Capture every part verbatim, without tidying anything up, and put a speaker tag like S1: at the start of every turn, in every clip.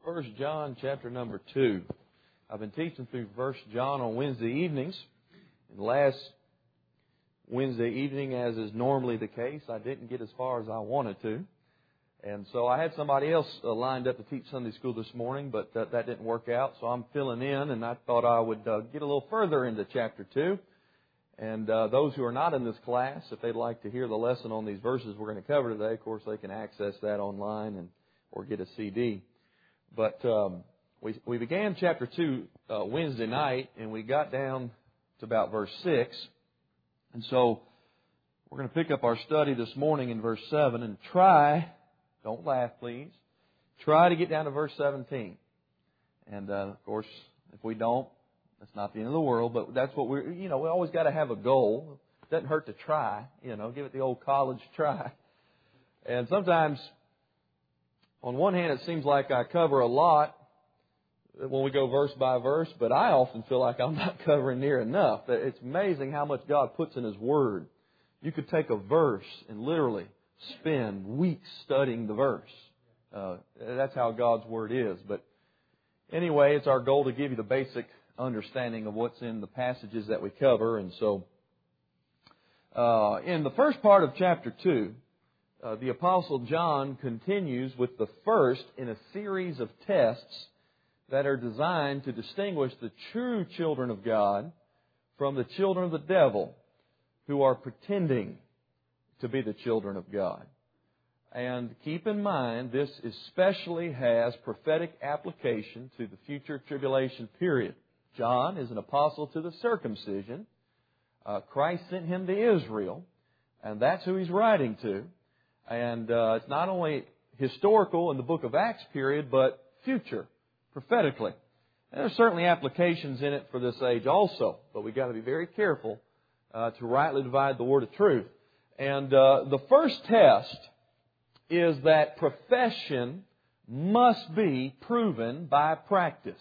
S1: First John chapter number two. I've been teaching through First John on Wednesday evenings. And last Wednesday evening, as is normally the case, I didn't get as far as I wanted to. And so I had somebody else uh, lined up to teach Sunday school this morning, but uh, that didn't work out. So I'm filling in, and I thought I would uh, get a little further into chapter two. And uh, those who are not in this class, if they'd like to hear the lesson on these verses we're going to cover today, of course, they can access that online and or get a C D. But um, we we began chapter two uh, Wednesday night, and we got down to about verse six. And so we're going to pick up our study this morning in verse seven and try, don't laugh please, try to get down to verse seventeen. And uh, of course, if we don't, that's not the end of the world, but that's what we're, you know, we always got to have a goal. It doesn't hurt to try, you know, give it the old college try. And sometimes, on one hand, it seems like I cover a lot when we go verse by verse, but I often feel like I'm not covering near enough. It's amazing how much God puts in His Word. You could take a verse and literally spend weeks studying the verse. Uh, that's how God's Word is. But anyway, it's our goal to give you the basic understanding of what's in the passages that we cover. And so, uh, in the first part of chapter two, uh, the Apostle John continues with the first in a series of tests that are designed to distinguish the true children of God from the children of the devil who are pretending to be the children of God. And keep in mind, this especially has prophetic application to the future tribulation period. John is an apostle to the circumcision. Uh, Christ sent him to Israel, and that's who he's writing to. And uh, it's not only historical in the book of Acts period, but future, prophetically. And there's certainly applications in it for this age also, but we've got to be very careful uh, to rightly divide the word of truth. And uh, the first test is that profession must be proven by practice.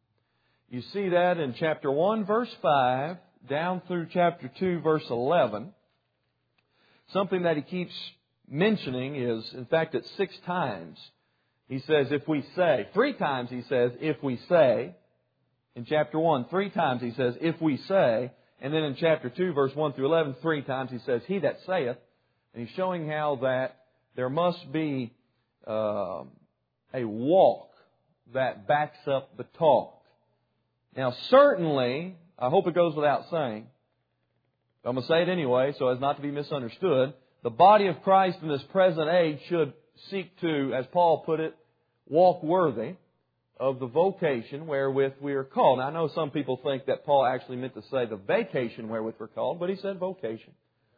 S1: You see that in chapter one, verse five, down through chapter two, verse eleven. Something that he keeps mentioning is, in fact, it's six times. He says, if we say, three times he says, if we say. In chapter one, three times he says, if we say. And then in chapter two, verse one through eleven, three times he says, he that saith. And he's showing how that there must be uh, a walk that backs up the talk. Now, certainly, I hope it goes without saying, but I'm going to say it anyway so as not to be misunderstood, the body of Christ in this present age should seek to, as Paul put it, walk worthy of the vocation wherewith we are called. Now, I know some people think that Paul actually meant to say the vacation wherewith we're called, but he said vocation.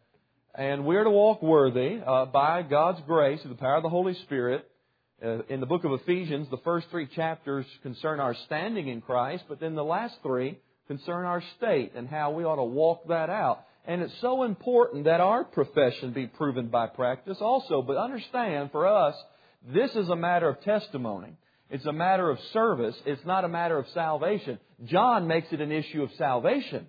S1: And we're to walk worthy uh, by God's grace through the power of the Holy Spirit. Uh, in the book of Ephesians, the first three chapters concern our standing in Christ, but then the last three concern our state and how we ought to walk that out. And it's so important that our profession be proven by practice also. But understand, for us, this is a matter of testimony. It's a matter of service. It's not a matter of salvation. John makes it an issue of salvation.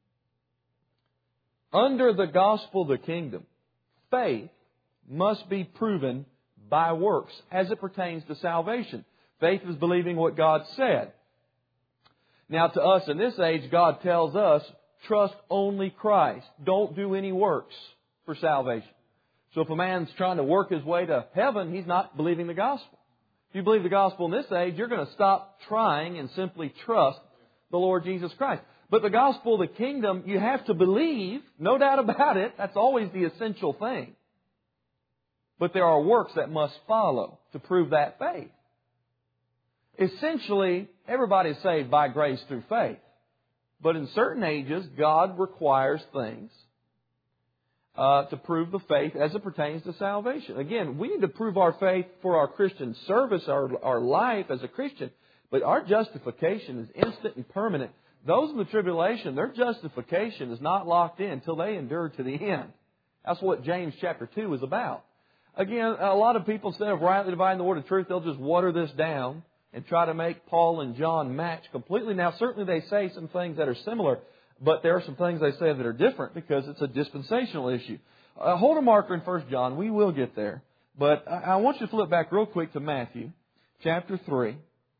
S1: Under the gospel of the kingdom, faith must be proven by works as it pertains to salvation. Faith is believing what God said. Now, to us in this age, God tells us, trust only Christ. Don't do any works for salvation. So if a man's trying to work his way to heaven, he's not believing the gospel. If you believe the gospel in this age, you're going to stop trying and simply trust the Lord Jesus Christ. But the gospel of the kingdom, you have to believe, no doubt about it. That's always the essential thing. But there are works that must follow to prove that faith. Essentially, everybody is saved by grace through faith. But in certain ages, God requires things uh, to prove the faith as it pertains to salvation. Again, we need to prove our faith for our Christian service, our, our life as a Christian. But our justification is instant and permanent. Those in the tribulation, their justification is not locked in until they endure to the end. That's what James chapter two is about. Again, a lot of people, instead of rightly dividing the word of truth, they'll just water this down and try to make Paul and John match completely. Now, certainly they say some things that are similar, but there are some things they say that are different because it's a dispensational issue. Uh, hold a marker in First John. We will get there. But I, I want you to flip back real quick to Matthew chapter three.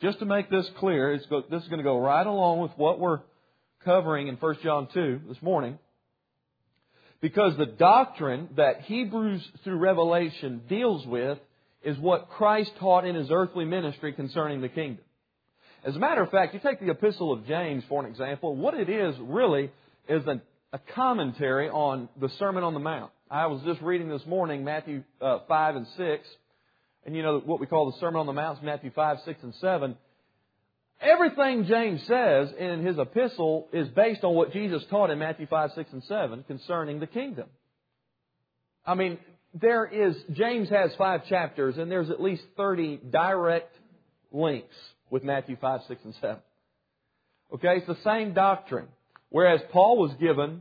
S1: just to make this clear, it's go, this is going to go right along with what we're covering in First John two this morning. Because the doctrine that Hebrews through Revelation deals with is what Christ taught in His earthly ministry concerning the kingdom. As a matter of fact, you take the Epistle of James for an example. What it is really is a, a commentary on the Sermon on the Mount. I was just reading this morning Matthew uh, five and six. And you know what we call the Sermon on the Mount is Matthew five, six, and seven. Everything James says in his epistle is based on what Jesus taught in Matthew five, six, and seven concerning the kingdom. I mean, there is, James has five chapters, and there's at least thirty direct links with Matthew five, six, and seven. Okay, it's the same doctrine. Whereas Paul was given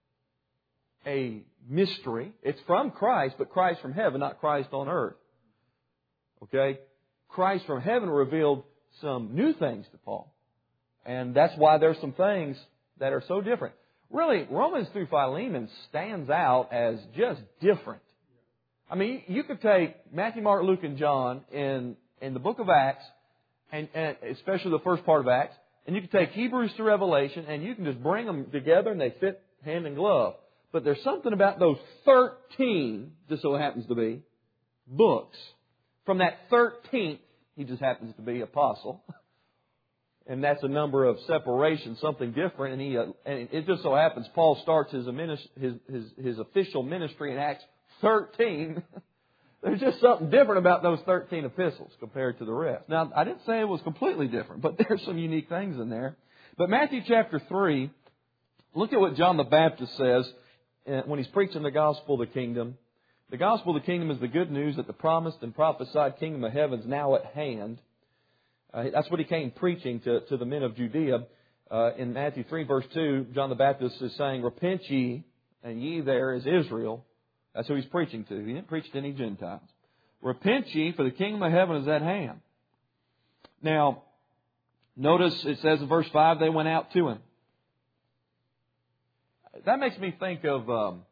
S1: a mystery. It's from Christ, but Christ from heaven, not Christ on earth. Okay? Christ from heaven revealed some new things to Paul. And that's why there's some things that are so different. Really, Romans through Philemon stands out as just different. I mean, you could take Matthew, Mark, Luke, and John in, in the book of Acts, and, and especially the first part of Acts, and you could take Hebrews to Revelation, and you can just bring them together and they fit hand in glove. But there's something about those thirteen, just so it happens to be, books. From that thirteenth, he just happens to be apostle. And that's a number of separation, something different. And he, uh, and it just so happens Paul starts his, his, his, his official ministry in Acts thirteen. There's just something different about those thirteen epistles compared to the rest. Now, I didn't say it was completely different, but there's some unique things in there. But Matthew chapter three, look at what John the Baptist says when he's preaching the gospel of the kingdom. The gospel of the kingdom is the good news that the promised and prophesied kingdom of heaven is now at hand. Uh, that's what he came preaching to, to the men of Judea. Uh, in Matthew three, verse two, John the Baptist is saying, "Repent ye, and ye there is Israel." That's who he's preaching to. He didn't preach to any Gentiles. "Repent ye, for the kingdom of heaven is at hand." Now, notice it says in verse five, they went out to him. That makes me think of... Um,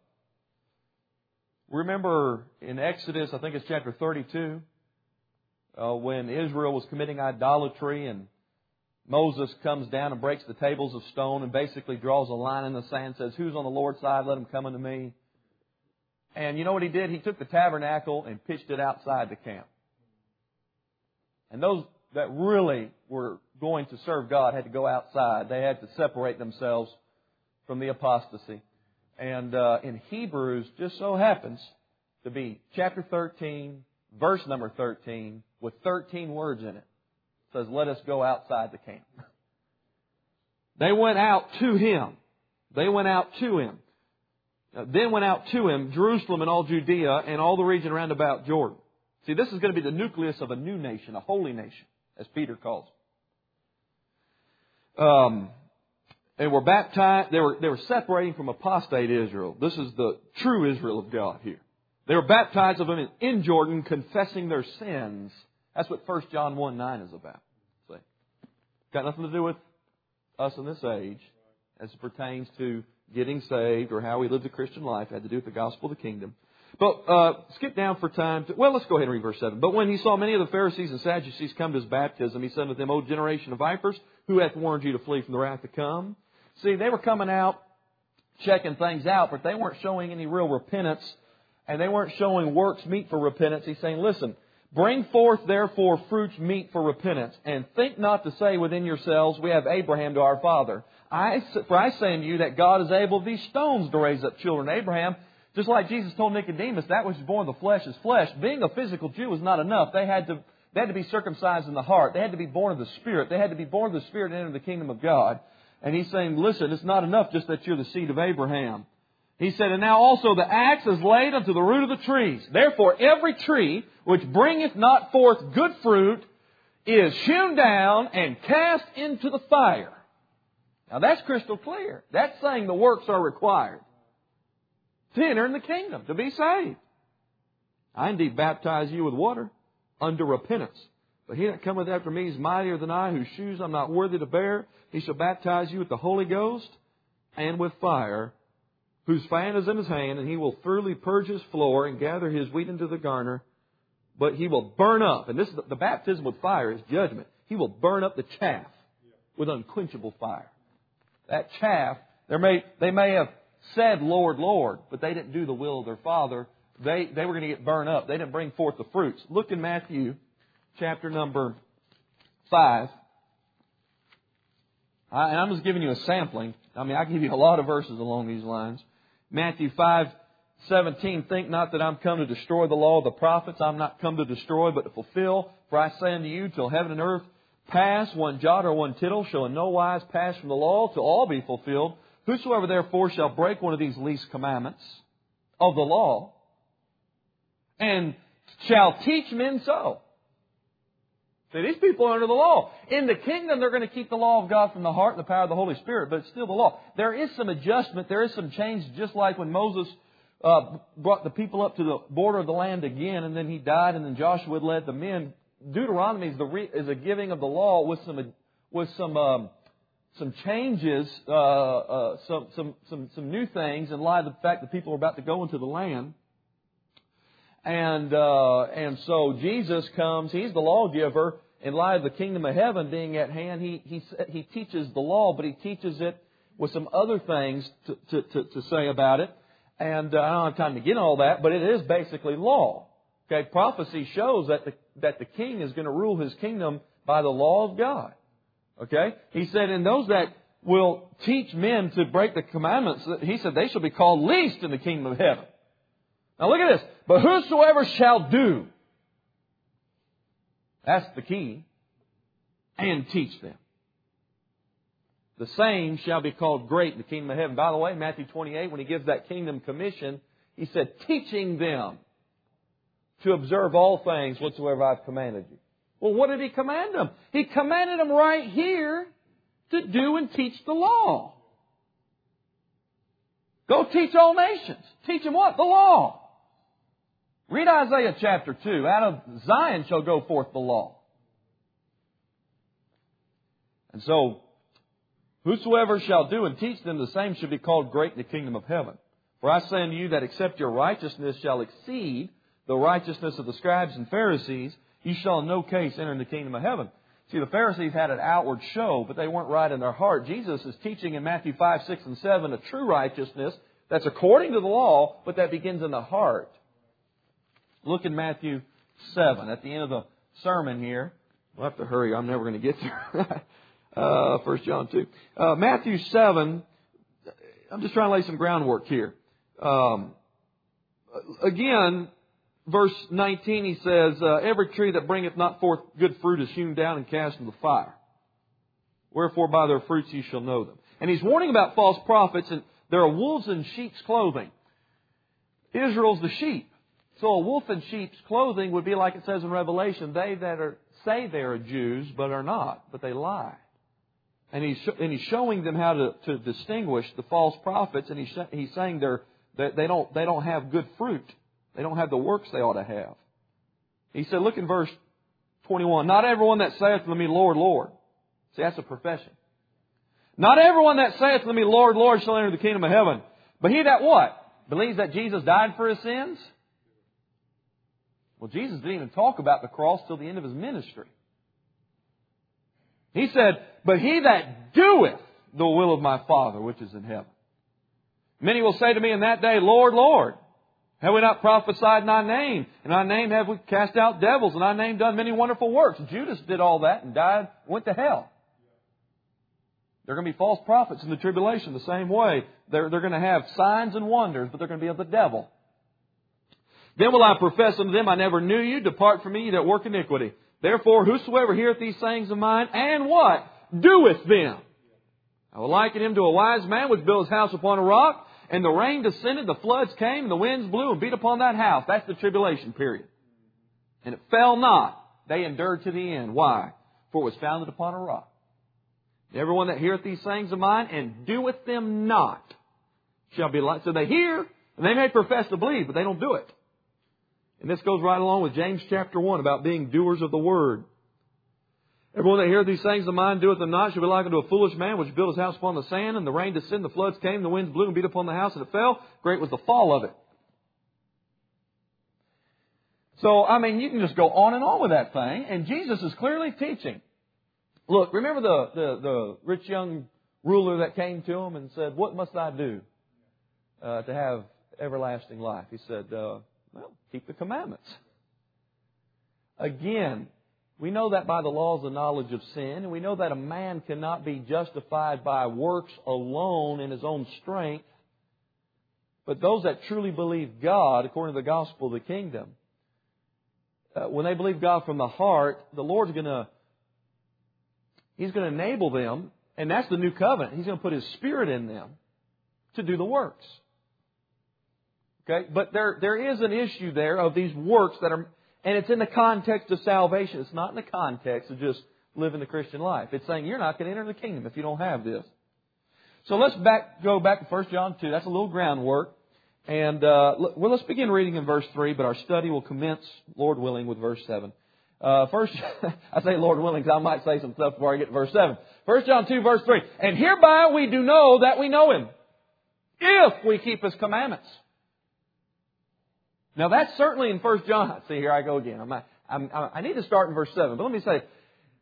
S1: Remember in Exodus, I think it's chapter thirty-two, uh, when Israel was committing idolatry and Moses comes down and breaks the tables of stone and basically draws a line in the sand, says, "Who's on the Lord's side? Let him come unto me." And you know what he did? He took the tabernacle and pitched it outside the camp. And those that really were going to serve God had to go outside. They had to separate themselves from the apostasy. And uh, in Hebrews, just so happens to be chapter thirteen, verse number thirteen, with thirteen words in it. It says, "Let us go outside the camp." They went out to him. They went out to him. Uh, then went out to him, Jerusalem and all Judea and all the region round about Jordan. See, this is going to be the nucleus of a new nation, a holy nation, as Peter calls it. Um... They were baptized, they were, they were separating from apostate Israel. This is the true Israel of God here. They were baptized of them in, in Jordan, confessing their sins. That's what First John one nine is about. See? Got nothing to do with us in this age as it pertains to getting saved or how we live the Christian life. It had to do with the gospel of the kingdom. But uh, skip down for time. To, well, let's go ahead and read verse seven. "But when he saw many of the Pharisees and Sadducees come to his baptism, he said unto them, O generation of vipers, who hath warned you to flee from the wrath to come?" See, they were coming out, checking things out, but they weren't showing any real repentance, and they weren't showing works meet for repentance. He's saying, listen, "Bring forth therefore fruits meet for repentance, and think not to say within yourselves, We have Abraham to our father. I, for I say unto you that God is able of these stones to raise up children to Abraham." Just like Jesus told Nicodemus, that which is born of the flesh is flesh. Being a physical Jew was not enough. They had to, they had to be circumcised in the heart. They had to be born of the Spirit. They had to be born of the Spirit and enter the kingdom of God. And he's saying, listen, it's not enough just that you're the seed of Abraham. He said, "And now also the axe is laid unto the root of the trees. Therefore every tree which bringeth not forth good fruit is hewn down and cast into the fire." Now that's crystal clear. That's saying the works are required to enter in the kingdom, to be saved. "I indeed baptize you with water unto repentance. But he that cometh after me is mightier than I, whose shoes I'm not worthy to bear. He shall baptize you with the Holy Ghost and with fire, whose fan is in his hand, and he will thoroughly purge his floor and gather his wheat into the garner. But he will burn up." And this is the, the baptism with fire is judgment. He will burn up the chaff with unquenchable fire. That chaff, there may, they may have said, Lord, Lord, but they didn't do the will of their Father. They, they were going to get burned up. They didn't bring forth the fruits. Look in Matthew chapter number five. I, and I'm just giving you a sampling. I mean, I can give you a lot of verses along these lines. Matthew five seventeen, think not that I'm come to destroy the law of the prophets. I'm not come to destroy, but to fulfill. For I say unto you, till heaven and earth pass, one jot or one tittle shall in no wise pass from the law, till all be fulfilled. Whosoever therefore shall break one of these least commandments of the law, and shall teach men so. See, these people are under the law. In the kingdom, they're going to keep the law of God from the heart and the power of the Holy Spirit, but it's still the law. There is some adjustment. There is some change, just like when Moses uh, brought the people up to the border of the land again, and then he died, and then Joshua led them in. Deuteronomy is, the re, is a giving of the law with some with some um, some changes, uh, uh, some some some some new things in light of the fact that people are about to go into the land. And uh, and so Jesus comes. He's the lawgiver. In light of the kingdom of heaven being at hand, he he he teaches the law, but he teaches it with some other things to to to, to say about it. And uh, I don't have time to get all that, but it is basically law. Okay, prophecy shows that the that the king is going to rule his kingdom by the law of God. Okay, he said, "And those that will teach men to break the commandments," he said, "they shall be called least in the kingdom of heaven." Now look at this. But whosoever shall do, that's the key, and teach them, the same shall be called great in the kingdom of heaven. By the way, Matthew twenty-eight, when he gives that kingdom commission, he said, teaching them to observe all things whatsoever I've commanded you. Well, what did he command them? He commanded them right here to do and teach the law. Go teach all nations. Teach them what? The law. Read Isaiah chapter two. Out of Zion shall go forth the law. And so, whosoever shall do and teach them, the same shall be called great in the kingdom of heaven. For I say unto you that except your righteousness shall exceed the righteousness of the scribes and Pharisees, you shall in no case enter in the kingdom of heaven. See, the Pharisees had an outward show, but they weren't right in their heart. Jesus is teaching in Matthew five, six, and seven a true righteousness that's according to the law, but that begins in the heart. Look in Matthew seven, at the end of the sermon here. We'll have to hurry. I'm never going to get there. uh, First John two. Uh, Matthew seven, I'm just trying to lay some groundwork here. Um, again, verse nineteen, he says, uh, every tree that bringeth not forth good fruit is hewn down and cast into the fire. Wherefore by their fruits ye shall know them. And he's warning about false prophets, and there are wolves in sheep's clothing. Israel's the sheep. So a wolf in sheep's clothing would be like it says in Revelation, they that are say they are Jews, but are not, but they lie. And he's, and he's showing them how to, to distinguish the false prophets, and he's, he's saying they're, they, they, don't, they don't have good fruit. They don't have the works they ought to have. He said, look in verse twenty-one, not everyone that saith unto me, Lord, Lord. See, that's a profession. Not everyone that saith unto me, Lord, Lord, shall enter the kingdom of heaven. But he that what? Believes that Jesus died for his sins? Well, Jesus didn't even talk about the cross till the end of his ministry. He said, but he that doeth the will of my Father which is in heaven. Many will say to me in that day, Lord, Lord, have we not prophesied in thy name? In thy name have we cast out devils, in thy name done many wonderful works. Judas did all that and died, went to hell. There are going to be false prophets in the tribulation the same way. They're, they're going to have signs and wonders, but they're going to be of the devil. Then will I profess unto them, I never knew you. Depart from me, ye that work iniquity. Therefore, whosoever heareth these sayings of mine, and what? Doeth them. I will liken him to a wise man which built his house upon a rock, and the rain descended, the floods came, and the winds blew and beat upon that house. That's the tribulation period. And it fell not. They endured to the end. Why? For it was founded upon a rock. Everyone that heareth these sayings of mine, and doeth them not, shall be like... So they hear, and they may profess to believe, but they don't do it. And this goes right along with James chapter one about being doers of the word. Everyone that heareth these things of mine doeth them not shall be like unto a foolish man which built his house upon the sand, and the rain descended, the floods came, the winds blew and beat upon the house, and it fell. Great was the fall of it. So, I mean, you can just go on and on with that thing, and Jesus is clearly teaching. Look, remember the, the, the rich young ruler that came to him and said, what must I do uh, to have everlasting life? He said, uh, well, keep the commandments. Again, we know that by the laws of knowledge of sin, and we know that a man cannot be justified by works alone in his own strength. But those that truly believe God, according to the gospel of the kingdom, uh, when they believe God from the heart, the Lord's going to, He's going to enable them, and that's the new covenant. He's going to put His Spirit in them to do the works. Okay? But there, there is an issue there of these works that are, and it's in the context of salvation. It's not in the context of just living the Christian life. It's saying you're not going to enter the kingdom if you don't have this. So let's back, go back to First John two. That's a little groundwork. And uh, well, let's begin reading in verse three, but our study will commence, Lord willing, with verse seven. Uh, first, I say Lord willing because I might say some stuff before I get to verse seven. First John two, verse three. And hereby we do know that we know Him, if we keep His commandments. Now that's certainly in First John. See, here I go again. I'm, I'm, I need to start in verse seven, but let me say,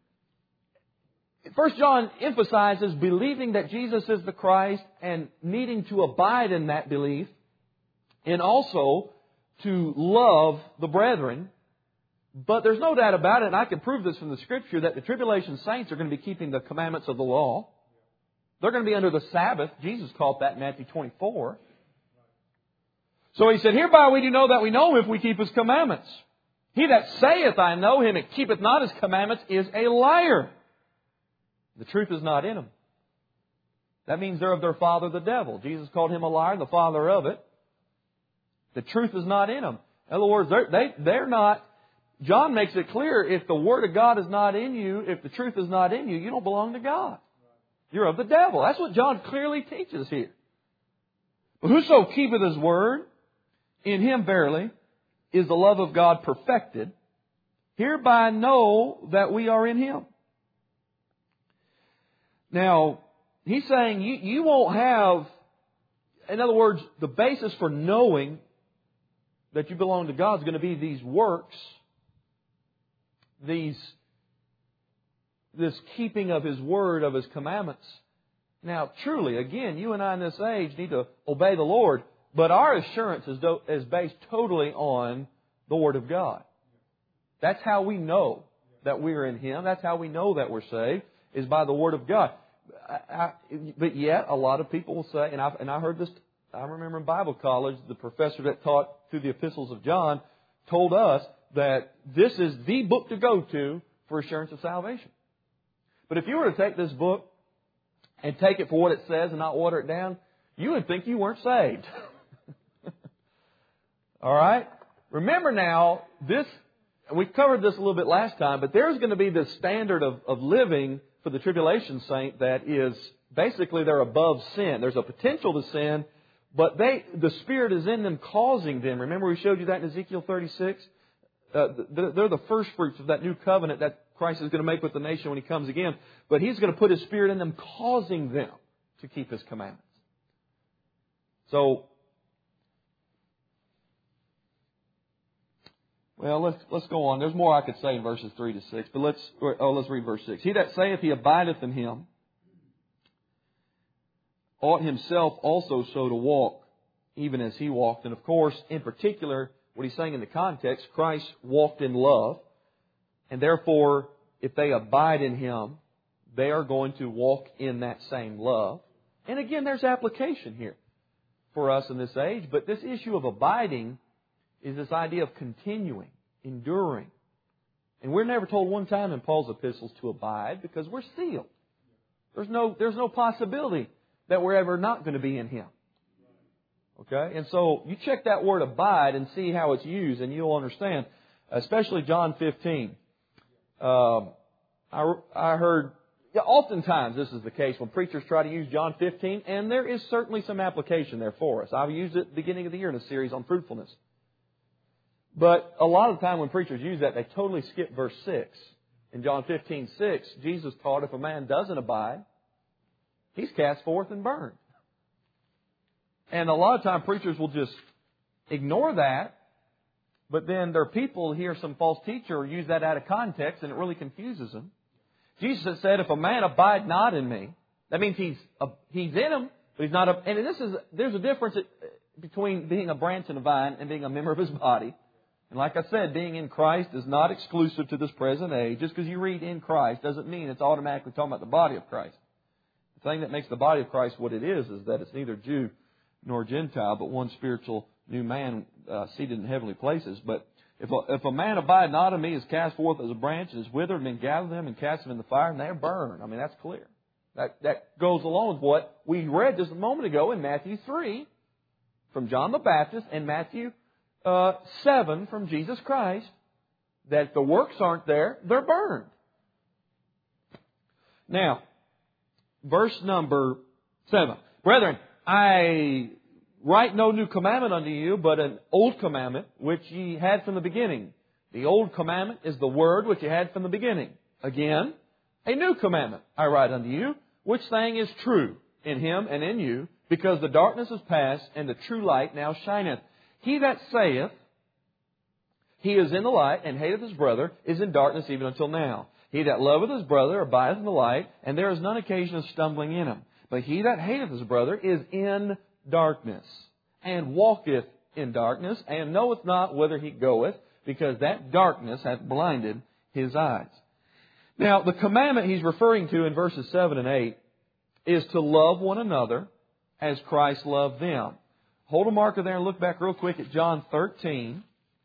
S1: First John emphasizes believing that Jesus is the Christ and needing to abide in that belief, and also to love the brethren. But there's no doubt about it, and I can prove this from the Scripture, that the tribulation saints are going to be keeping the commandments of the law. They're going to be under the Sabbath. Jesus called that in Matthew twenty-four. So He said, hereby we do know that we know Him if we keep His commandments. He that saith, I know Him, and keepeth not His commandments, is a liar. The truth is not in him. That means they're of their father, the devil. Jesus called him a liar, the father of it. The truth is not in them. In other words, they're, they, they're not... John makes it clear, if the Word of God is not in you, if the truth is not in you, you don't belong to God. You're of the devil. That's what John clearly teaches here. But whoso keepeth His Word, in him verily is the love of God perfected. Hereby know that we are in Him. Now, he's saying you, you won't have, in other words, the basis for knowing that you belong to God is going to be these works, these, this keeping of His Word, of His commandments. Now, truly, again, you and I in this age need to obey the Lord, but our assurance is, do, is based totally on the Word of God. That's how we know that we're in Him. That's how we know that we're saved, is by the Word of God. I, I, but yet, a lot of people will say, and I, and I heard this, I remember in Bible college, the professor that taught through the epistles of John told us that this is the book to go to for assurance of salvation. But if you were to take this book and take it for what it says and not water it down, you would think you weren't saved. All right? Remember now, this, we covered this a little bit last time, but there's going to be this standard of, of living for the tribulation saint that is basically they're above sin. There's a potential to sin, but they the Spirit is in them causing them. Remember we showed you that in Ezekiel thirty-six? Uh, they're the first fruits of that new covenant that Christ is going to make with the nation when He comes again. But He's going to put His Spirit in them, causing them to keep His commandments. So, well, let's let's go on. There's more I could say in verses three to six, but let's oh let's read verse six. He that saith he abideth in Him ought himself also so to walk, even as He walked. And of course, in particular, what he's saying in the context, Christ walked in love, and therefore, if they abide in Him, they are going to walk in that same love. And again, there's application here for us in this age, but this issue of abiding is this idea of continuing, enduring. And we're never told one time in Paul's epistles to abide because we're sealed. There's no, there's no possibility that we're ever not going to be in Him. Okay? And so you check that word abide and see how it's used and you'll understand. Especially John fifteen. Um, I, I heard, yeah, oftentimes this is the case when preachers try to use John fifteen, and there is certainly some application there for us. I've used it at the beginning of the year in a series on fruitfulness. But a lot of the time when preachers use that, they totally skip verse six. In John fifteen six, Jesus taught if a man doesn't abide, he's cast forth and burned. And a lot of time preachers will just ignore that, but then their people hear some false teacher use that out of context and it really confuses them. Jesus has said, if a man abide not in me, that means he's uh, he's in him, but he's not. A, and this is there's a difference between being a branch in a vine and being a member of His body. And like I said, being in Christ is not exclusive to this present age. Just because you read in Christ doesn't mean it's automatically talking about the body of Christ. The thing that makes the body of Christ what it is is that it's neither Jew nor Gentile, but one spiritual new man uh, seated in heavenly places. But if a, if a man abide not in me, is cast forth as a branch, and is withered, and gather them and cast them in the fire, and they're burned. I mean, that's clear. That, that goes along with what we read just a moment ago in Matthew three from John the Baptist and Matthew uh, seven from Jesus Christ, that if the works aren't there, they're burned. Now, verse number seven. Brethren, I write no new commandment unto you, but an old commandment which ye had from the beginning. The old commandment is the word which ye had from the beginning. Again, a new commandment I write unto you, which thing is true in Him and in you, because the darkness is past, and the true light now shineth. He that saith, he is in the light, and hateth his brother, is in darkness even until now. He that loveth his brother abideth in the light, and there is none occasion of stumbling in him. But he that hateth his brother is in darkness, and walketh in darkness, and knoweth not whither he goeth, because that darkness hath blinded his eyes. Now, the commandment he's referring to in verses seven and eight is to love one another as Christ loved them. Hold a marker there and look back real quick at John thirteen.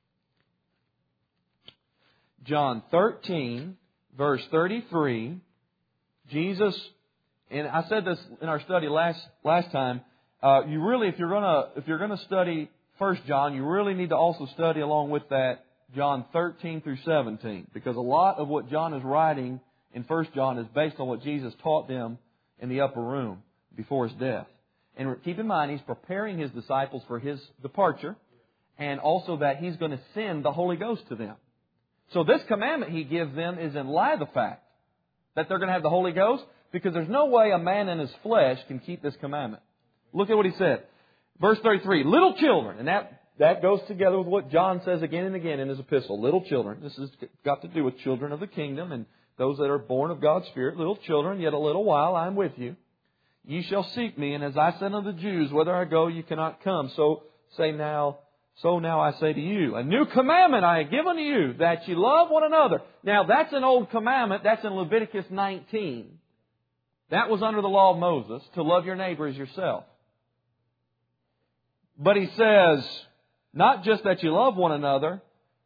S1: John thirteen, verse thirty-three. Jesus, and I said this in our study last last time. Uh, you really, if you're gonna if you're gonna study First John, you really need to also study along with that John thirteen through seventeen, because a lot of what John is writing in First John is based on what Jesus taught them in the upper room before His death. And keep in mind, He's preparing His disciples for His departure, and also that He's going to send the Holy Ghost to them. So this commandment He gives them is in light of the fact that they're going to have the Holy Ghost, because there's no way a man in his flesh can keep this commandment. Look at what He said. Verse thirty-three, little children, and that, that goes together with what John says again and again in his epistle. Little children. This has got to do with children of the kingdom and those that are born of God's Spirit. Little children, yet a little while I am with you. Ye shall seek me, and as I said unto the Jews, whither I go, you cannot come. So say now, so now I say to you, a new commandment I have given to you, that ye love one another. Now that's an old commandment. That's in Leviticus nineteen. That was under the law of Moses, to love your neighbor as yourself. But He says, not just that you love one another,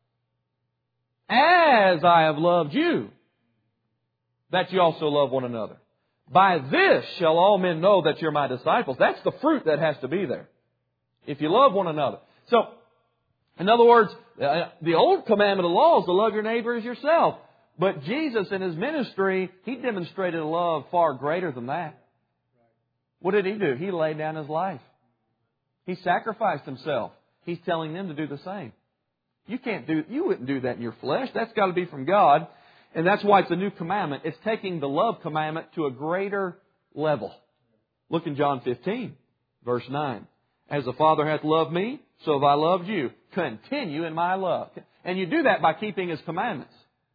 S1: as I have loved you, that you also love one another. By this shall all men know that you're my disciples. That's the fruit that has to be there. If you love one another. So, in other words, uh, the old commandment of the law is to love your neighbor as yourself. But Jesus in His ministry, He demonstrated a love far greater than that. What did He do? He laid down His life. He sacrificed Himself. He's telling them to do the same. You can't do, you wouldn't do that in your flesh. That's got to be from God. And that's why it's a new commandment. It's taking the love commandment to a greater level. Look in John fifteen, verse nine. As the Father hath loved me, so have I loved you. Continue in my love. And you do that by keeping His commandments.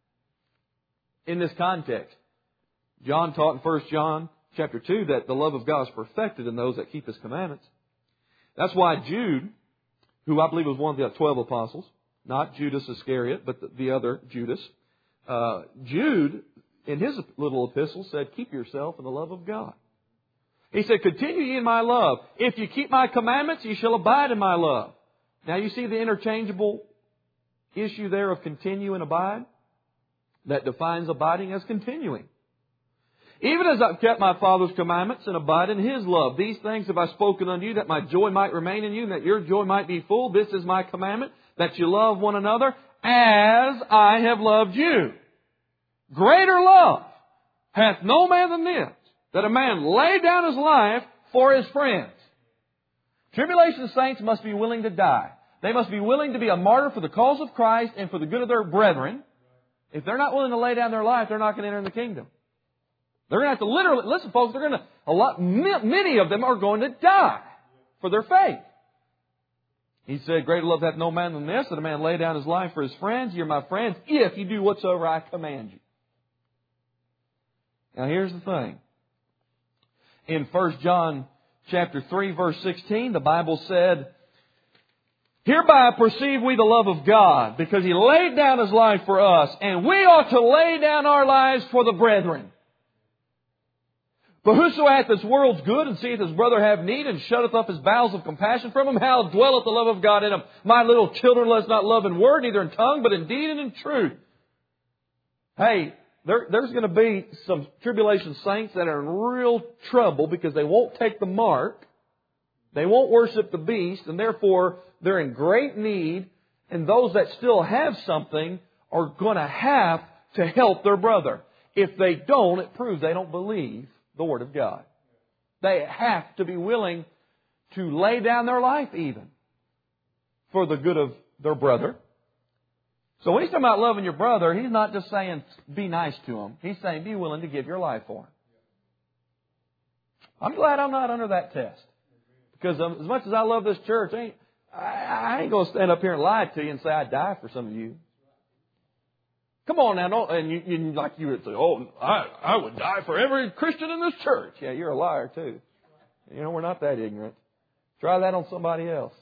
S1: In this context, John taught in First John chapter two that the love of God is perfected in those that keep His commandments. That's why Jude, who I believe was one of the twelve apostles, not Judas Iscariot, but the, the other Judas, uh, Jude, in his little epistle, said, keep yourself in the love of God. He said, continue ye in my love. If you keep my commandments, ye shall abide in my love. Now you see the interchangeable issue there of continue and abide? That defines abiding as continuing. Even as I've kept my Father's commandments and abide in His love. These things have I spoken unto you, that my joy might remain in you, and that your joy might be full. This is my commandment, that you love one another as I have loved you. Greater love hath no man than this, that a man lay down his life for his friends. Tribulation saints must be willing to die. They must be willing to be a martyr for the cause of Christ and for the good of their brethren. If they're not willing to lay down their life, they're not going to enter in the kingdom. They're going to have to literally, listen folks, they're going to, a lot, many of them are going to die for their faith. He said, greater love hath no man than this, that a man lay down his life for his friends. You're my friends if you do whatsoever I command you. Now here's the thing. In First John chapter three, verse sixteen, the Bible said, "Hereby perceive we the love of God, because He laid down His life for us, and we ought to lay down our lives for the brethren. But whoso hath this world's good, and seeth his brother have need, and shutteth up his bowels of compassion from him, how dwelleth the love of God in him? My little children, let us not love in word, neither in tongue, but in deed and in truth." Hey, there, there's going to be some tribulation saints that are in real trouble because they won't take the mark. They won't worship the beast, and therefore they're in great need. And those that still have something are going to have to help their brother. If they don't, it proves they don't believe the Word of God. They have to be willing to lay down their life even for the good of their brother. So when he's talking about loving your brother, he's not just saying be nice to him. He's saying be willing to give your life for him. I'm glad I'm not under that test. Because as much as I love this church, I ain't, I ain't going to stand up here and lie to you and say I'd die for some of you. Come on now, don't, and you, you like you would say, "Oh, I, I would die for every Christian in this church." Yeah, you're a liar too. You know, we're not that ignorant. Try that on somebody else.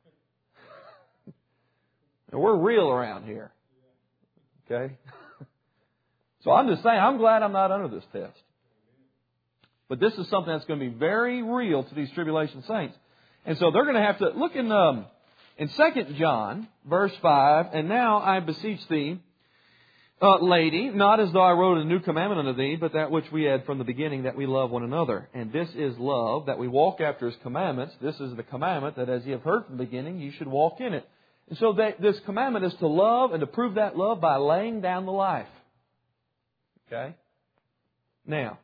S1: And we're real around here. Okay? So I'm just saying, I'm glad I'm not under this test. But this is something that's going to be very real to these tribulation saints. And so they're going to have to look in um, in Second John, verse five, "And now I beseech thee, Uh, lady, not as though I wrote a new commandment unto thee, but that which we had from the beginning, that we love one another. And this is love, that we walk after His commandments. This is the commandment, that as ye have heard from the beginning, you should walk in it." And so that this commandment is to love, and to prove that love by laying down the life. Okay? Now,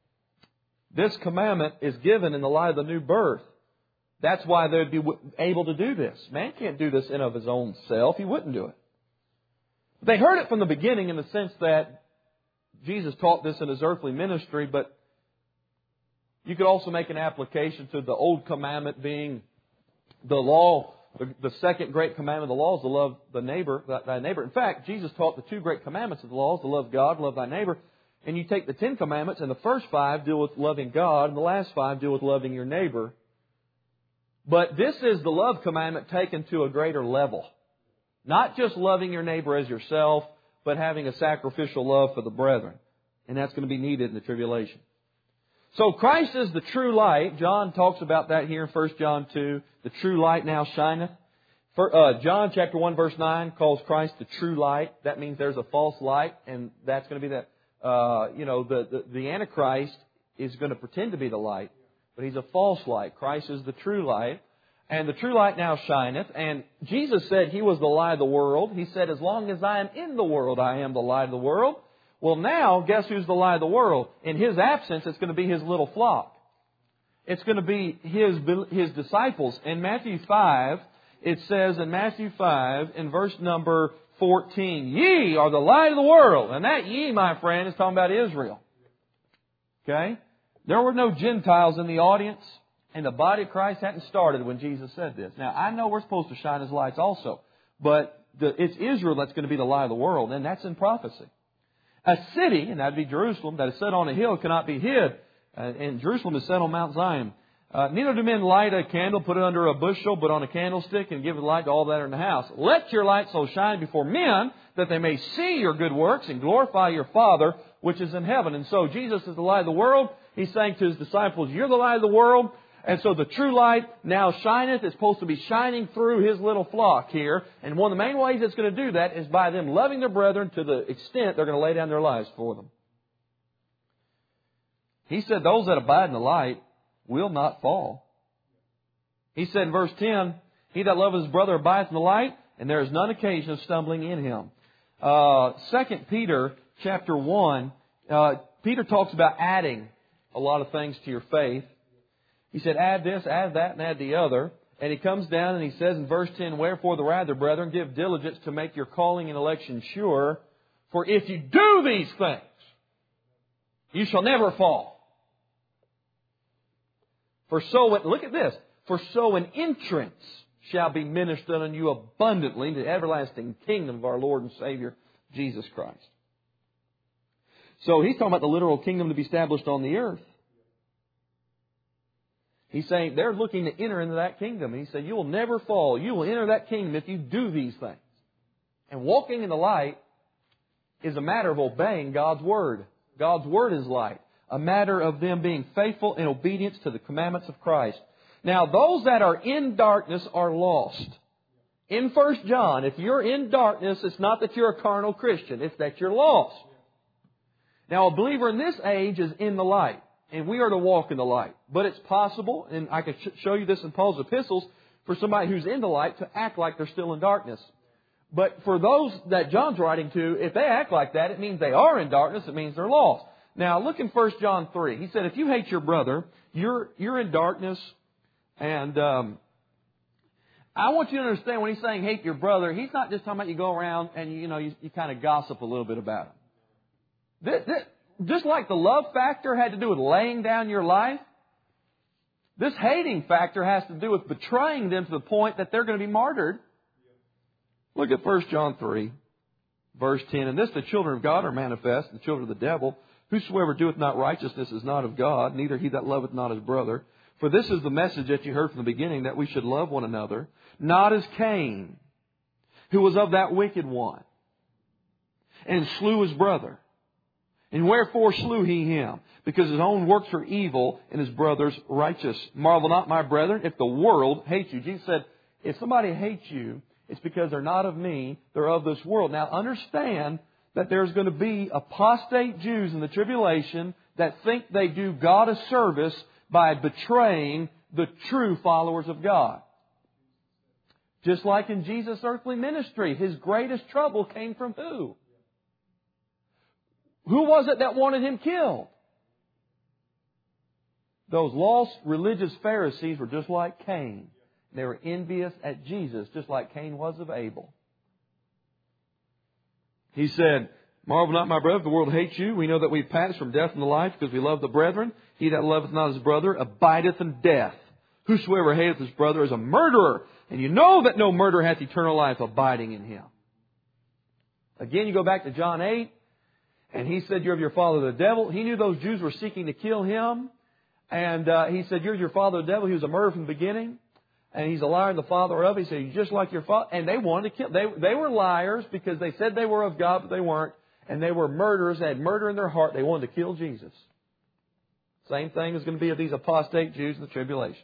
S1: this commandment is given in the light of the new birth. That's why they'd be able to do this. Man can't do this in of his own self. He wouldn't do it. They heard it from the beginning in the sense that Jesus taught this in His earthly ministry, but you could also make an application to the old commandment being the law, the, the second great commandment of the law is to love the neighbor, thy neighbor. In fact, Jesus taught the two great commandments of the law is to love God, love thy neighbor. And you take the Ten Commandments, and the first five deal with loving God, and the last five deal with loving your neighbor. But this is the love commandment taken to a greater level. Not just loving your neighbor as yourself, but having a sacrificial love for the brethren. And that's going to be needed in the tribulation. So Christ is the true light. John talks about that here in First John two. The true light now shineth. For, uh, John chapter one verse nine calls Christ the true light. That means there's a false light, and that's going to be that, uh, you know, the, the, the Antichrist is going to pretend to be the light, but he's a false light. Christ is the true light. And the true light now shineth. And Jesus said He was the light of the world. He said, as long as I am in the world, I am the light of the world. Well, now, guess who's the light of the world? In His absence, it's going to be His little flock. It's going to be His, his disciples. In Matthew five, it says in Matthew five, in verse number fourteen, "Ye are the light of the world." And that ye, my friend, is talking about Israel. Okay? There were no Gentiles in the audience. And the body of Christ hadn't started when Jesus said this. Now, I know we're supposed to shine as lights also. But the, it's Israel that's going to be the light of the world. And that's in prophecy. A city, and that would be Jerusalem, that is set on a hill cannot be hid. Uh, and Jerusalem is set on Mount Zion. Uh, Neither do men light a candle, put it under a bushel, but on a candlestick, and give it light to all that are in the house. Let your light so shine before men, that they may see your good works and glorify your Father which is in heaven. And so Jesus is the light of the world. He's saying to His disciples, you're the light of the world. And so the true light now shineth. It's supposed to be shining through His little flock here. And one of the main ways it's going to do that is by them loving their brethren to the extent they're going to lay down their lives for them. He said, those that abide in the light will not fall. He said in verse ten, he that loveth his brother abideth in the light, and there is none occasion of stumbling in him. Uh, Second Peter chapter one, uh, Peter talks about adding a lot of things to your faith. He said, add this, add that, and add the other. And he comes down and he says in verse ten, wherefore the rather, brethren, give diligence to make your calling and election sure. For if you do these things, you shall never fall. For so, look at this, for so an entrance shall be ministered unto you abundantly into the everlasting kingdom of our Lord and Savior, Jesus Christ. So he's talking about the literal kingdom to be established on the earth. He's saying they're looking to enter into that kingdom. And he said, you will never fall. You will enter that kingdom if you do these things. And walking in the light is a matter of obeying God's Word. God's Word is light. A matter of them being faithful in obedience to the commandments of Christ. Now, those that are in darkness are lost. In First John, if you're in darkness, it's not that you're a carnal Christian. It's that you're lost. Now, a believer in this age is in the light. And we are to walk in the light. But it's possible, and I can show you this in Paul's epistles, for somebody who's in the light to act like they're still in darkness. But for those that John's writing to, if they act like that, it means they are in darkness. It means they're lost. Now, look in First John three. He said, if you hate your brother, you're you're in darkness. And um, I want you to understand when he's saying hate your brother, he's not just talking about you go around and you know you, you kind of gossip a little bit about him. This, this, just like the love factor had to do with laying down your life, this hating factor has to do with betraying them to the point that they're going to be martyred. Look at First John three, verse ten. And this the children of God are manifest, the children of the devil. Whosoever doeth not righteousness is not of God, neither he that loveth not his brother. For this is the message that you heard from the beginning, that we should love one another, not as Cain, who was of that wicked one, and slew his brother. And wherefore slew he him? Because his own works are evil, and his brother's righteous. Marvel not, my brethren, if the world hates you. Jesus said, if somebody hates you, it's because they're not of me, they're of this world. Now understand that there's going to be apostate Jews in the tribulation that think they do God a service by betraying the true followers of God. Just like in Jesus' earthly ministry, His greatest trouble came from who? Who was it that wanted Him killed? Those lost religious Pharisees were just like Cain. They were envious at Jesus, just like Cain was of Abel. He said, marvel not, my brother, if the world hates you. We know that we've passed from death into life because we love the brethren. He that loveth not his brother abideth in death. Whosoever hateth his brother is a murderer. And you know that no murderer hath eternal life abiding in him. Again, you go back to John eight. And he said, you're of your father the devil. He knew those Jews were seeking to kill him. And uh, he said, you're your father the devil. He was a murderer from the beginning. And he's a liar and the father of it. He said, you're just like your father. And they wanted to kill. They, they were liars because they said they were of God, but they weren't. And they were murderers. They had murder in their heart. They wanted to kill Jesus. Same thing is going to be of these apostate Jews in the tribulation.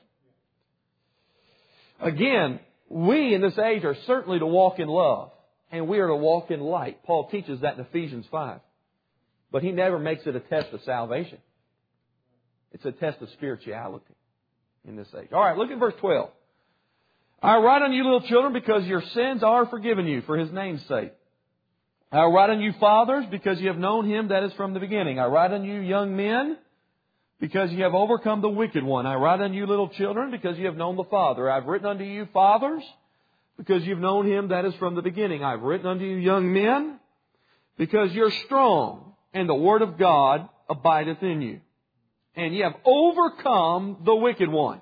S1: Again, we in this age are certainly to walk in love. And we are to walk in light. Paul teaches that in Ephesians five. But he never makes it a test of salvation. It's a test of spirituality in this age. All right, look at verse twelve. I write unto you, little children, because your sins are forgiven you for His name's sake. I write unto you, fathers, because you have known Him that is from the beginning. I write unto you, young men, because you have overcome the wicked one. I write unto you, little children, because you have known the Father. I've written unto you, fathers, because you've known Him that is from the beginning. I've written unto you, young men, because you're strong, and the Word of God abideth in you. And you have overcome the wicked one.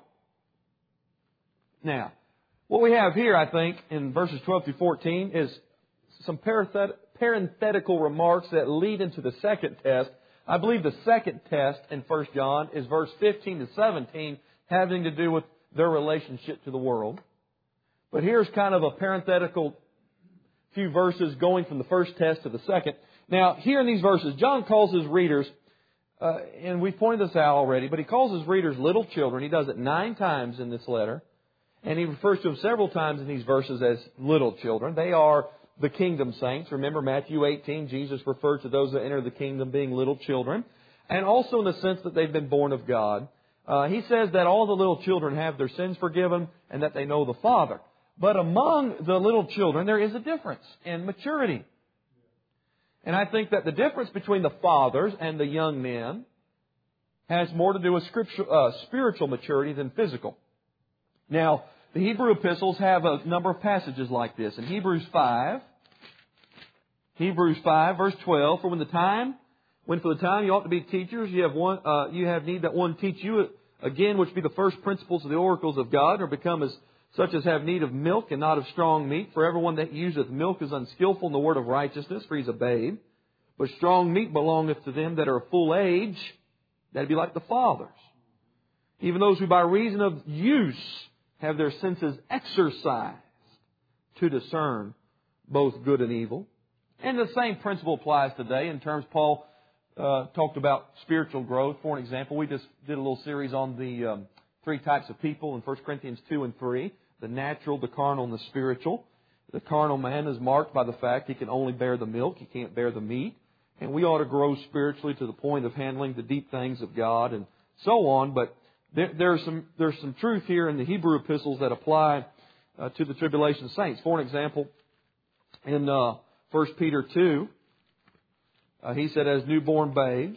S1: Now, what we have here, I think, in verses twelve through fourteen is some parenthetical remarks that lead into the second test. I believe the second test in First John is verse fifteen to seventeen, having to do with their relationship to the world. But here's kind of a parenthetical few verses going from the first test to the second. Now, here in these verses, John calls his readers, uh, and we've pointed this out already, but he calls his readers little children. He does it nine times in this letter. And he refers to them several times in these verses as little children. They are the kingdom saints. Remember Matthew eighteen, Jesus referred to those that enter the kingdom being little children. And also in the sense that they've been born of God. Uh, he says that all the little children have their sins forgiven and that they know the Father. But among the little children, there is a difference in maturity. And I think that the difference between the fathers and the young men has more to do with scripture, uh, spiritual maturity than physical. Now, the Hebrew epistles have a number of passages like this. In Hebrews five, Hebrews five, verse twelve, for when the time, when for the time you ought to be teachers, you have one, uh, you have need that one teach you again, which be the first principles of the oracles of God, or become as such as have need of milk and not of strong meat. For everyone that useth milk is unskillful in the word of righteousness, for he's a babe. But strong meat belongeth to them that are of full age, that'd be like the fathers. Even those who by reason of use have their senses exercised to discern both good and evil. And the same principle applies today in terms Paul uh, talked about spiritual growth. For an example, we just did a little series on the um, three types of people in First Corinthians two and three. The natural, the carnal, and the spiritual. The carnal man is marked by the fact he can only bear the milk, he can't bear the meat. And we ought to grow spiritually to the point of handling the deep things of God and so on. But there, there's some there's some truth here in the Hebrew epistles that apply uh, to the tribulation saints. For an example, in uh, First Peter two, uh, he said, as newborn babes,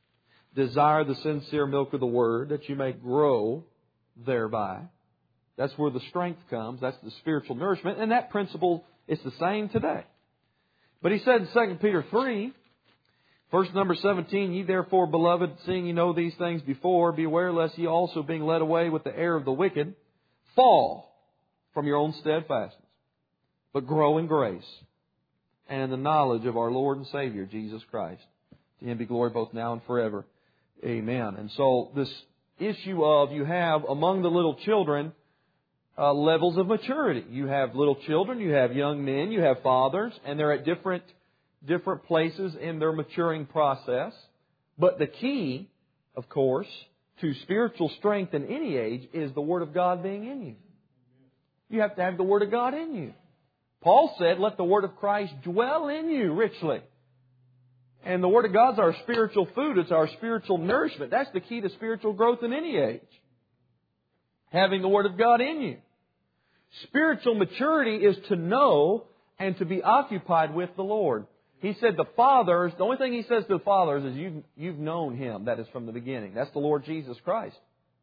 S1: desire the sincere milk of the Word, that you may grow thereby. That's where the strength comes. That's the spiritual nourishment. And that principle is the same today. But he said in Second Peter three, verse number seventeen, ye therefore, beloved, seeing ye know these things before, beware lest ye also, being led away with the error of the wicked, fall from your own steadfastness, but grow in grace and in the knowledge of our Lord and Savior, Jesus Christ. To Him be glory both now and forever. Amen. And so this issue of you have among the little children uh, levels of maturity. You have little children, you have young men, you have fathers, and they're at different different places in their maturing process. But the key, of course, to spiritual strength in any age is the Word of God being in you. You have to have the Word of God in you. Paul said, let the Word of Christ dwell in you richly. And the Word of God's our spiritual food. It's our spiritual nourishment. That's the key to spiritual growth in any age. Having the Word of God in you. Spiritual maturity is to know and to be occupied with the Lord. He said the fathers, the only thing He says to the fathers is you've, you've known Him. That is from the beginning. That's the Lord Jesus Christ.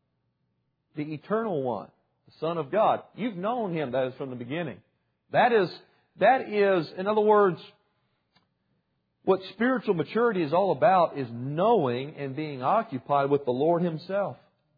S1: The Eternal One. The Son of God. You've known Him. That is from the beginning. That is, that is, in other words, what spiritual maturity is all about is knowing and being occupied with the Lord Himself.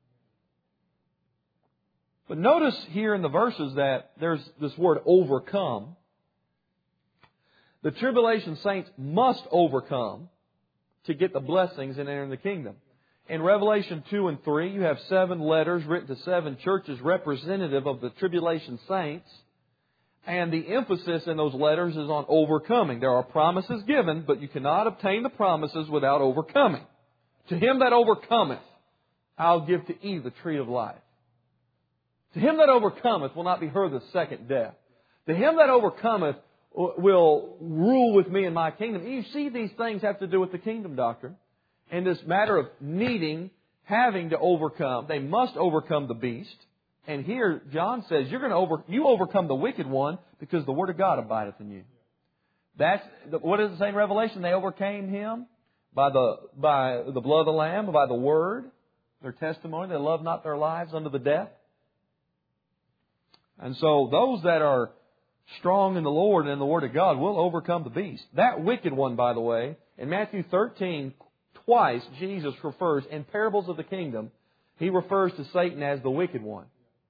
S1: But notice here in the verses that there's this word overcome. The tribulation saints must overcome to get the blessings and enter in the kingdom. In Revelation two and three, you have seven letters written to seven churches representative of the tribulation saints. And the emphasis in those letters is on overcoming. There are promises given, but you cannot obtain the promises without overcoming. To him that overcometh, I'll give to eat the tree of life. To him that overcometh will not be heard the second death. To him that overcometh will rule with me in my kingdom. You see, these things have to do with the kingdom doctrine. And this matter of needing, having to overcome. They must overcome the beast. And here, John says, you're going to over, you overcome the wicked one because the Word of God abideth in you. That's, what does it say in Revelation? They overcame Him by the, by the blood of the Lamb, by the Word, their testimony. They loved not their lives unto the death. And so those that are strong in the Lord and in the Word of God will overcome the beast. That wicked one, by the way, in Matthew thirteen, twice Jesus refers, in parables of the kingdom, He refers to Satan as the wicked one.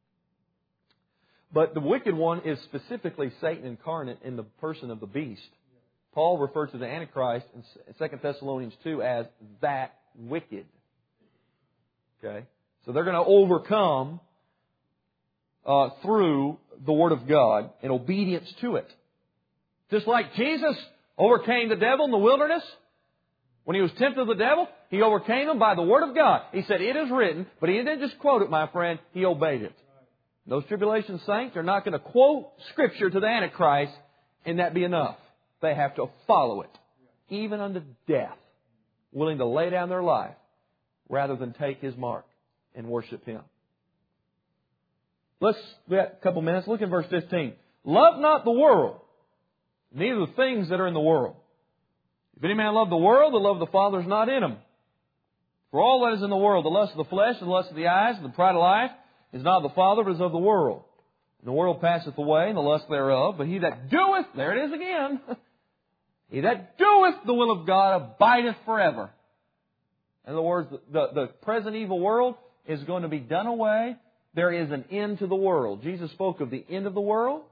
S1: But the wicked one is specifically Satan incarnate in the person of the beast. Paul refers to the Antichrist in Second Thessalonians two as that wicked. Okay? So they're going to overcome uh, through the Word of God and obedience to it. Just like Jesus overcame the devil in the wilderness. When He was tempted of the devil, He overcame him by the Word of God. He said, it is written, but He didn't just quote it, my friend. He obeyed it. Those tribulation saints are not going to quote Scripture to the Antichrist and that be enough. They have to follow it, even unto death, willing to lay down their life rather than take His mark and worship Him. Let's, we got a couple minutes. Look in verse fifteen. Love not the world, neither the things that are in the world. If any man love the world, the love of the Father is not in him. For all that is in the world, the lust of the flesh, and the lust of the eyes, and the pride of life, is not of the Father, but is of the world. And the world passeth away, and the lust thereof. But he that doeth, there it is again, he that doeth the will of God abideth forever. In other words, the, the, the present evil world is going to be done away. There is an end to the world. Jesus spoke of the end of the world.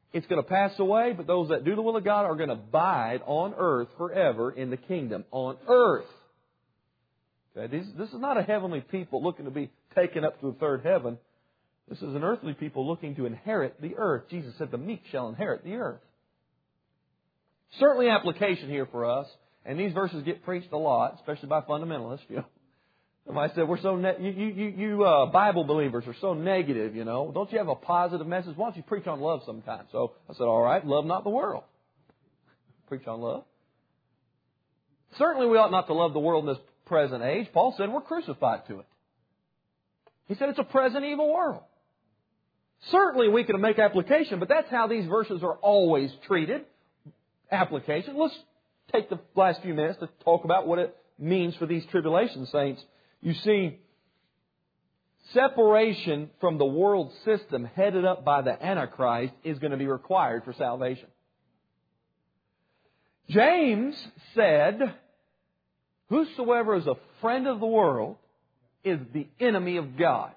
S1: It's going to pass away, but those that do the will of God are going to abide on earth forever in the kingdom. On earth. Okay, this, this is not a heavenly people looking to be taken up to the third heaven. This is an earthly people looking to inherit the earth. Jesus said the meek shall inherit the earth. Certainly application here for us. And these verses get preached a lot, especially by fundamentalists. You know, somebody said, "We're so ne- you you you uh, Bible believers are so negative. You know, don't you have a positive message? Why don't you preach on love sometime?" So I said, "All right, love not the world. Preach on love." Certainly, we ought not to love the world in this present age. Paul said we're crucified to it. He said it's a present evil world. Certainly, we can make application, but that's how these verses are always treated. Application. Let's take the last few minutes to talk about what it means for these tribulation saints. You see, separation from the world system headed up by the Antichrist is going to be required for salvation. James said, "Whosoever is a friend of the world is the enemy of God."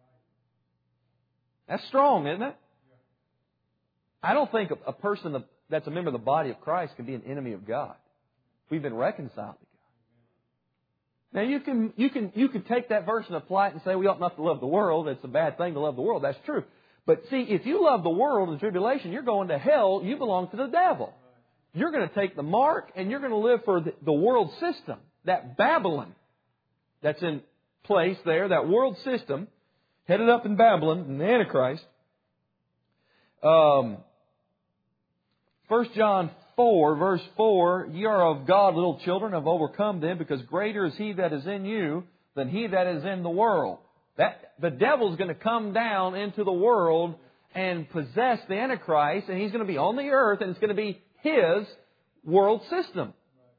S1: That's strong, isn't it? I don't think a person that's a member of the body of Christ can be an enemy of God. We've been reconciled to God. Now you can you can you can take that verse and apply it and say we ought not to love the world. It's a bad thing to love the world. That's true. But see, if you love the world in tribulation, you're going to hell. You belong to the devil. You're going to take the mark and you're going to live for the, the world system, that Babylon that's in place there, that world system headed up in Babylon, in the Antichrist. Um, First John four, verse four, "Ye are of God, little children, have overcome them, because greater is He that is in you than he that is in the world." That the devil's going to come down into the world and possess the Antichrist, and he's going to be on the earth, and it's going to be his world system.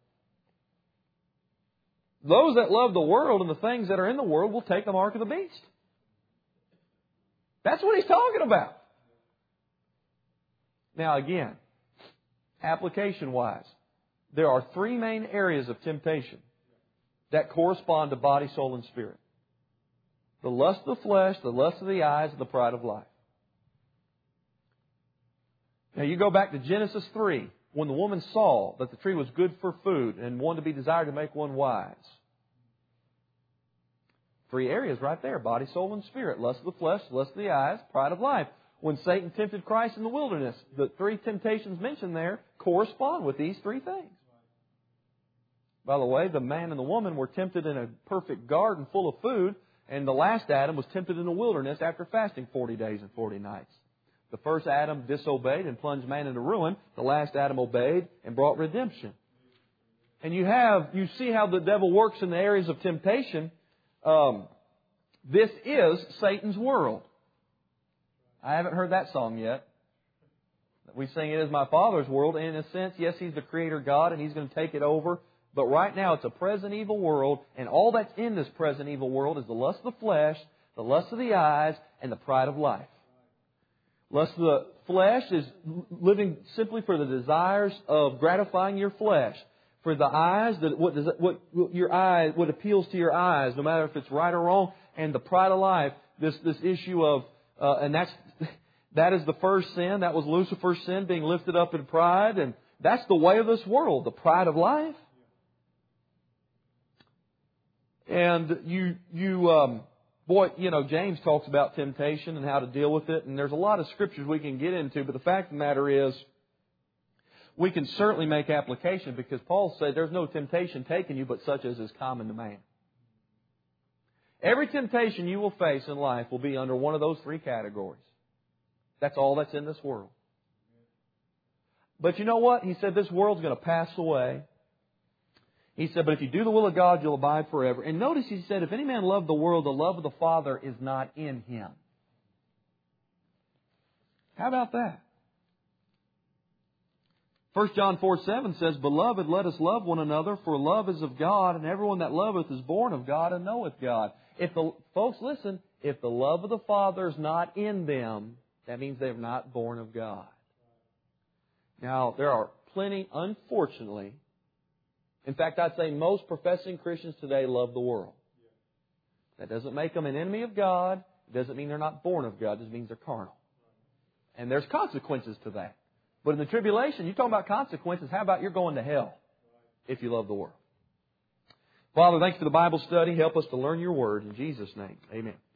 S1: Those that love the world and the things that are in the world will take the mark of the beast. That's what he's talking about. Now again, application-wise, there are three main areas of temptation that correspond to body, soul, and spirit. The lust of the flesh, the lust of the eyes, and the pride of life. Now you go back to Genesis three, when the woman saw that the tree was good for food and one to be desired to make one wise. Three areas right there, body, soul, and spirit. Lust of the flesh, lust of the eyes, pride of life. When Satan tempted Christ in the wilderness, the three temptations mentioned there correspond with these three things. By the way, the man and the woman were tempted in a perfect garden full of food, and the last Adam was tempted in the wilderness after fasting forty days and forty nights. The first Adam disobeyed and plunged man into ruin. The last Adam obeyed and brought redemption. And you have, you see how the devil works in the areas of temptation. Um, this is Satan's world. I haven't heard that song yet. We sing "It is my Father's world." And in a sense, yes, He's the Creator God and He's going to take it over. But right now it's a present evil world. And all that's in this present evil world is the lust of the flesh, the lust of the eyes, and the pride of life. Lust of the flesh is living simply for the desires of gratifying your flesh. For the eyes, that what does it, what your eye, what appeals to your eyes, no matter if it's right or wrong. And the pride of life, this this issue of Uh, and that's that is the first sin. That was Lucifer's sin, being lifted up in pride. And that's the way of this world, the pride of life. And you, you, um, boy, you know, James talks about temptation and how to deal with it. And there's a lot of scriptures we can get into. But the fact of the matter is, we can certainly make application, because Paul said there's no temptation taken you but such as is common to man. Every temptation you will face in life will be under one of those three categories. That's all that's in this world. But you know what? He said this world's going to pass away. He said, but if you do the will of God, you'll abide forever. And notice he said, if any man love the world, the love of the Father is not in him. How about that? First John four seven says, Beloved, let us love one another, for love is of God, and everyone that loveth is born of God and knoweth God. If the folks, listen, if the love of the Father is not in them, that means they're not born of God. Now, there are plenty, unfortunately, in fact, I'd say most professing Christians today love the world. That doesn't make them an enemy of God. It doesn't mean they're not born of God. It just means they're carnal. And there's consequences to that. But in the tribulation, you're talking about consequences. How about you're going to hell if you love the world? Father, thanks for the Bible study. Help us to learn your word. In Jesus' name, amen.